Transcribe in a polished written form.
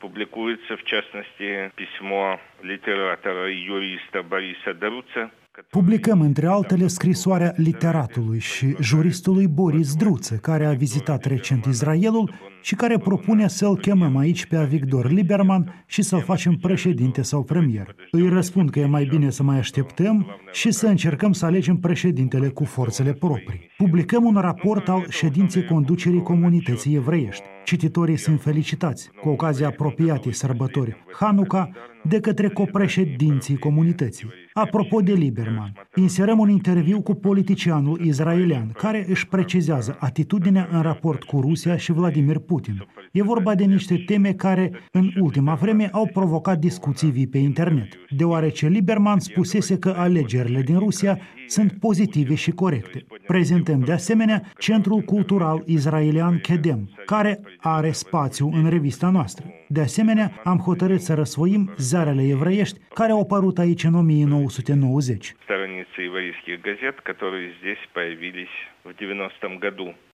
Публикуется, в частности, письмо литератора и юриста Бориса Друца. Publicăm, între altele, scrisoarea literatului și juristului Boris Druță, care a vizitat recent Israelul și care propune să-l chemăm aici pe Avigdor Lieberman și să-l facem președinte sau premier. Îi răspund că e mai bine să mai așteptăm și să încercăm să alegem președintele cu forțele proprii. Publicăm un raport al ședinței conducerii comunității evreiești. Cititorii sunt felicitați, cu ocazia apropiatei sărbători Hanuca, de către copreședinții comunității. Apropo de Lieberman, inserăm un interviu cu politicianul israelian, care își precizează atitudinea în raport cu Rusia și Vladimir Putin. E vorba de niște teme care, în ultima vreme, au provocat discuții vii pe internet, deoarece Lieberman spusese că alegerile din Rusia sunt pozitive și corecte. Prezentăm de asemenea Centrul Cultural Israelian Kedem, care are spațiu în revista noastră. De asemenea, am hotărât să răsfoim ziarele evreiești care au apărut aici în 1990. Страницы еврейских газет, которые здесь появились в 90-м году.